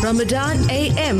Ramadan AM.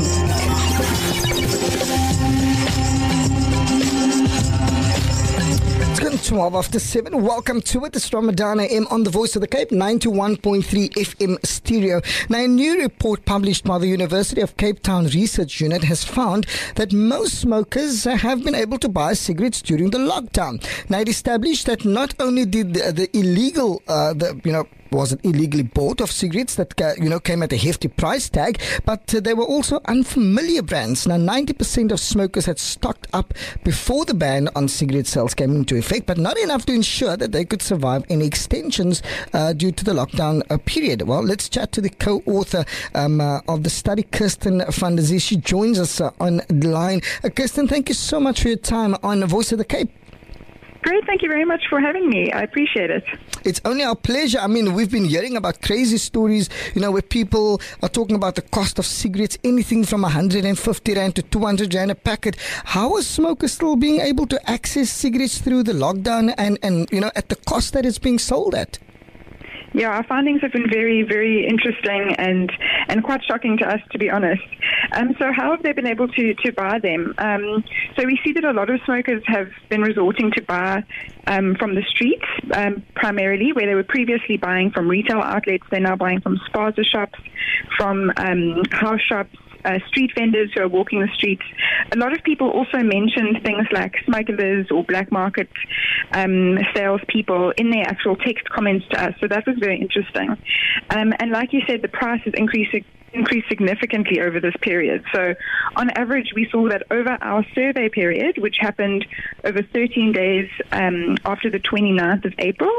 It's 12 after 7. Welcome to it. It's Ramadan AM on the Voice of the Cape, 91.3 FM stereo. Now, a new report published by the University of Cape Town Research Unit has found that most smokers have been able to buy cigarettes during the lockdown. Now, it established that not only did the illegal, was it illegally bought of cigarettes that came at a hefty price tag, but they were also unfamiliar brands. Now, 90% of smokers had stocked up before the ban on cigarette sales came into effect, but not enough to ensure that they could survive any extensions due to the lockdown period. Well, let's chat to the co-author of the study, Kirsten van der Zee. She joins us on the line. Kirsten, thank you so much for your time on the Voice of the Cape. Great, thank you very much for having me. I appreciate it. It's only our pleasure. I mean, we've been hearing about crazy stories, where people are talking about the cost of cigarettes, anything from 150 Rand to 200 Rand a packet. How are smokers still being able to access cigarettes through the lockdown and at the cost that it's being sold at? Yeah, our findings have been very, very interesting and quite shocking to us, to be honest. So how have they been able to buy them? So we see that a lot of smokers have been resorting to buy from the streets, primarily, where they were previously buying from retail outlets. They're now buying from spaza shops, from house shops, street vendors who are walking the streets. A lot of people also mentioned things like smugglers or black market salespeople in their actual text comments to us. So that was very interesting. And like you said, the price has increased significantly over this period. So on average, we saw that over our survey period, which happened over 13 days after the 29th of April,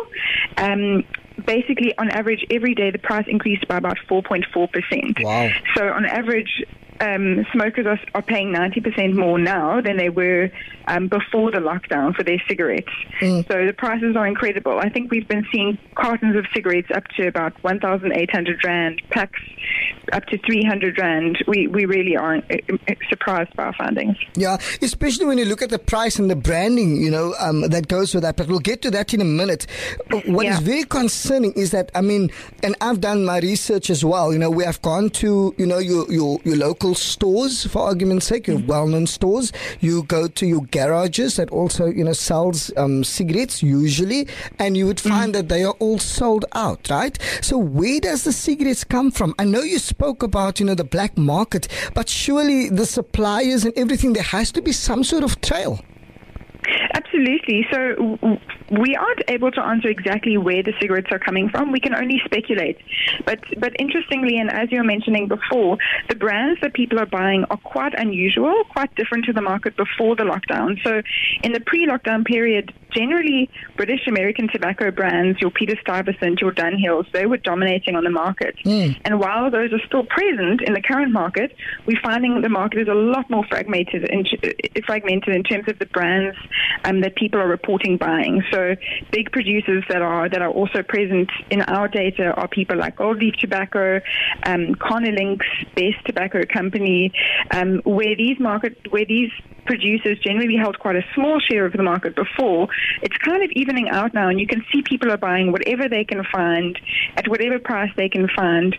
basically, on average, every day the price increased by about 4.4%. Wow. So on average, smokers are paying 90% more now than they were before the lockdown for their cigarettes. So the prices are incredible. I think we've been seeing cartons of cigarettes up to about 1,800 Rand, packs up to 300 Rand. We really are surprised by our findings. Yeah, especially when you look at the price and the branding, that goes with that. But we'll get to that in a minute. What is very concerning is that, and I've done my research as well. We have gone to, your local stores, for argument's sake, your well-known stores. You go to your garages that also, sells cigarettes usually, and you would find that they are all sold out, right? So where does the cigarettes come from? I know you spoke about, the black market, but surely the suppliers and everything, there has to be some sort of trail. Absolutely. So we aren't able to answer exactly where the cigarettes are coming from. We can only speculate. But interestingly, and as you were mentioning before, the brands that people are buying are quite unusual, quite different to the market before the lockdown. So in the pre-lockdown period, generally British American tobacco brands, your Peter Stuyvesant, your Dunhills, they were dominating on the market. And while those are still present in the current market, we're finding the market is a lot more fragmented in terms of the brands that people are reporting buying. So big producers that are also present in our data are people like Gold Leaf Tobacco, Carnalinks, Best Tobacco Company, where these producers generally held quite a small share of the market before. It's kind of evening out now, and you can see people are buying whatever they can find at whatever price they can find.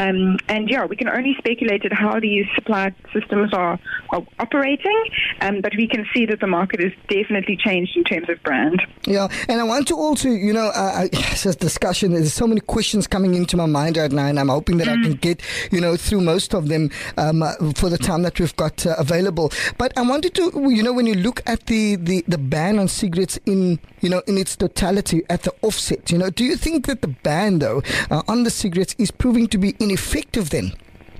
We can only speculate at how these supply systems are operating, but we can see that the market has definitely changed in terms of brand. Yeah, and I want to also, this discussion, there's so many questions coming into my mind right now, and I'm hoping that I can get, through most of them for the time that we've got available. But I wanted to, when you look at the ban on cigarettes in its totality at the offset, do you think that the ban, though, on the cigarettes is proving to be ineffective then?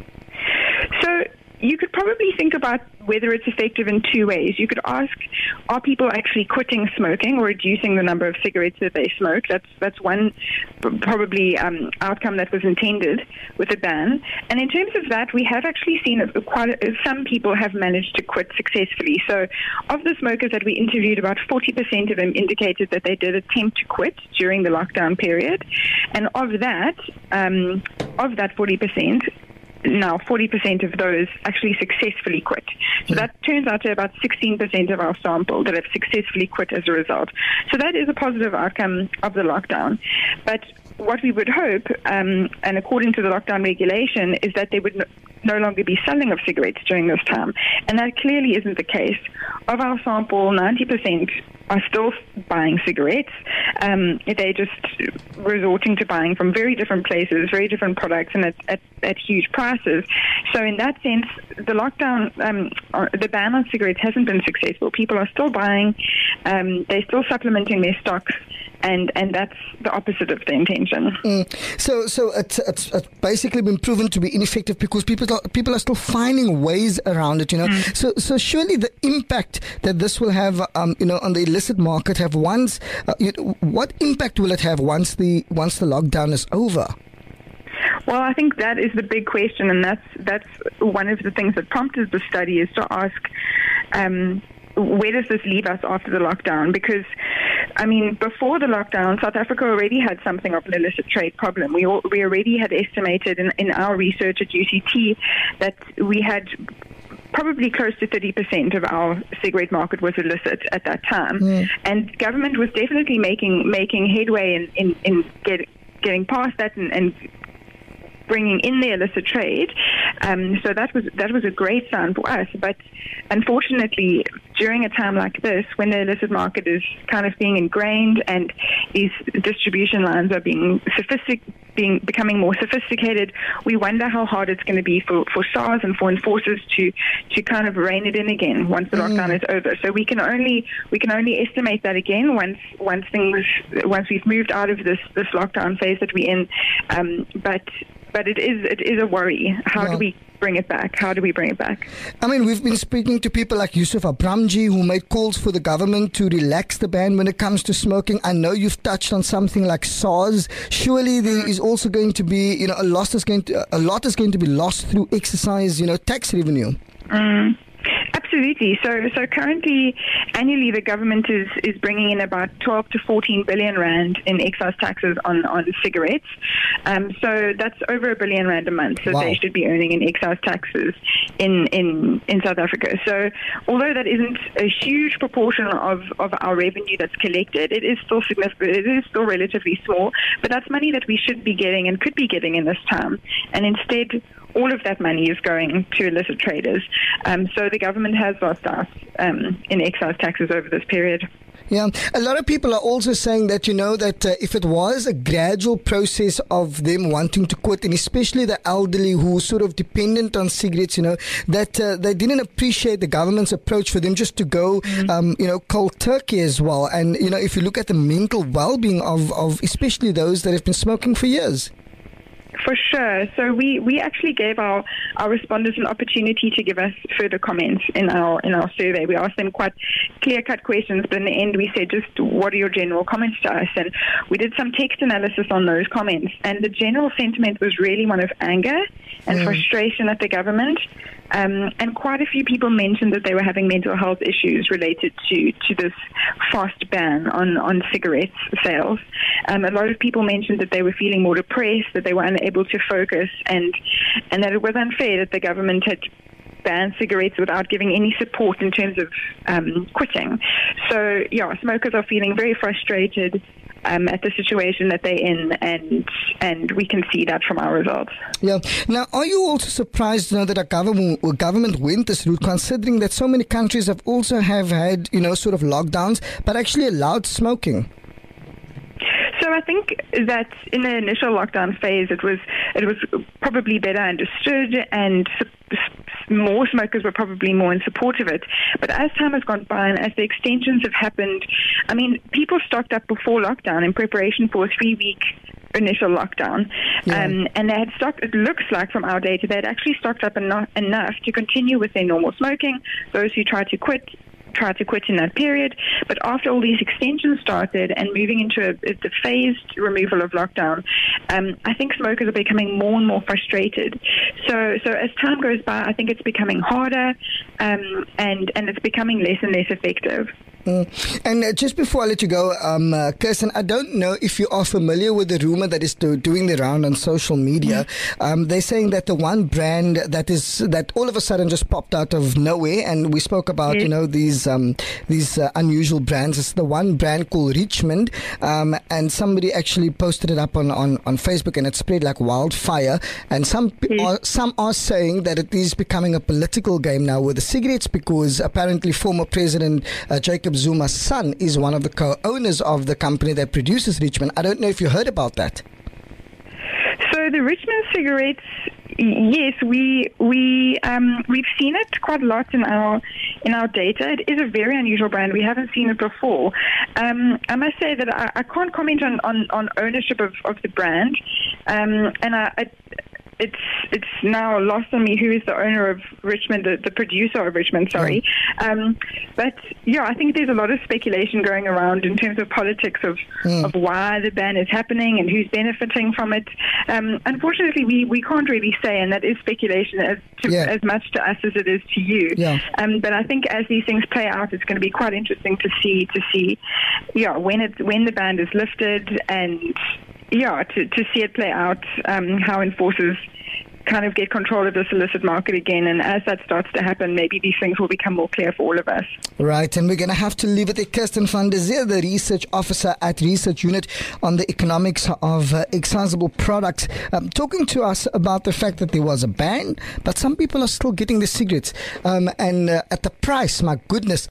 So you could probably think about whether it's effective in two ways. You could ask, are people actually quitting smoking or reducing the number of cigarettes that they smoke? That's one probably outcome that was intended with the ban. And in terms of that, we have actually seen some people have managed to quit successfully. So of the smokers that we interviewed, about 40% of them indicated that they did attempt to quit during the lockdown period. And of that 40%, now 40% of those actually successfully quit. So that turns out to about 16% of our sample that have successfully quit as a result. So that is a positive outcome of the lockdown. But what we would hope, and according to the lockdown regulation, is that they would no longer be selling of cigarettes during this time. And that clearly isn't the case. Of our sample, 90% are still buying cigarettes. They're just resorting to buying from very different places, very different products, and at huge prices. So in that sense, the lockdown, the ban on cigarettes hasn't been successful. People are still buying. They're still supplementing their stocks. And that's the opposite of the intention. So it's basically been proven to be ineffective because people are still finding ways around it, So surely the impact that this will have, on the illicit market what impact will it have once the lockdown is over? Well, I think that is the big question, and that's one of the things that prompted the study, is to ask, where does this leave us after the lockdown? Because, before the lockdown, South Africa already had something of an illicit trade problem. We already had estimated in our research at UCT that we had probably close to 30% of our cigarette market was illicit at that time. And government was definitely making headway in getting past that and bringing in the illicit trade. So that was a great sign for us. But unfortunately, during a time like this, when the illicit market is kind of being ingrained and these distribution lines are becoming more sophisticated, we wonder how hard it's going to be for SARS and for enforcers to kind of rein it in again once the lockdown is over. So we can only estimate that again once we've moved out of this lockdown phase that we're in. But it is a worry. How do we bring it back? We've been speaking to people like Yusuf Abramji, who made calls for the government to relax the ban when it comes to smoking. I know you've touched on something like SARS. Surely there is also going to be, a lot is going to be lost through excise, tax revenue. Absolutely. So currently, annually, the government is bringing in about 12 to 14 billion rand in excise taxes on cigarettes. So that's over R1 billion a month. So they should be earning in excise taxes in South Africa. So although that isn't a huge proportion of our revenue that's collected, it is still significant. It is still relatively small. But that's money that we should be getting and could be getting in this time. And instead, all of that money is going to illicit traders. So the government has lost out in excise taxes over this period. Yeah, a lot of people are also saying that, if it was a gradual process of them wanting to quit, and especially the elderly who are sort of dependent on cigarettes, that they didn't appreciate the government's approach for them just to go, cold turkey as well. And, if you look at the mental well-being of especially those that have been smoking for years. For sure. So we actually gave our respondents an opportunity to give us further comments in our survey. We asked them quite clear-cut questions, but in the end we said, just what are your general comments to us? And we did some text analysis on those comments, and the general sentiment was really one of anger and frustration at the government. And quite a few people mentioned that they were having mental health issues related to this fast ban on cigarettes sales. A lot of people mentioned that they were feeling more depressed, that they were unable to focus, and that it was unfair that the government had banned cigarettes without giving any support in terms of quitting. So, smokers are feeling very frustrated at the situation that they're in, and we can see that from our results. Yeah. Now, are you also surprised that our government went this route, considering that so many countries have also had sort of lockdowns, but actually allowed smoking? So I think that in the initial lockdown phase, it was probably better understood, and more smokers were probably more in support of it. But as time has gone by and as the extensions have happened, people stocked up before lockdown in preparation for a 3-week initial lockdown. And they had stocked, it looks like from our data, they had actually stocked up enough to continue with their normal smoking. Those who tried to quit in that period. But after all these extensions started and moving into the phased removal of lockdown, I think smokers are becoming more and more frustrated. So as time goes by, I think it's becoming harder, and it's becoming less and less effective. And just before I let you go, Kirsten, I don't know if you are familiar with the rumor that is doing the round on social media. They're saying that the one brand that all of a sudden just popped out of nowhere, and we spoke about these unusual brands. It's the one brand called Richmond, and somebody actually posted it up on Facebook, and it spread like wildfire. And some are saying that it is becoming a political game now with the cigarettes, because apparently former President Jacob Zuma's son is one of the co-owners of the company that produces Richmond. I don't know if you heard about that. So the Richmond cigarettes, yes, we've seen it quite a lot in our data. It is a very unusual brand. We haven't seen it before. I must say that I can't comment on ownership of the brand, and it's now lost on me who is the owner of Richmond, the producer of Richmond, sorry. But yeah, I think there's a lot of speculation going around in terms of politics of why the ban is happening and who's benefiting from it. Unfortunately, we can't really say, and that is speculation as much to us as it is to you. But I think as these things play out, it's going to be quite interesting to see when the ban is lifted, and to see it play out, how enforcers kind of get control of this illicit market again. And as that starts to happen, maybe these things will become more clear for all of us. Right, and we're going to have to leave it there. Kirsten van der Zee, the research officer at Research Unit on the economics of excisable products, talking to us about the fact that there was a ban, but some people are still getting the cigarettes. And at the price, my goodness.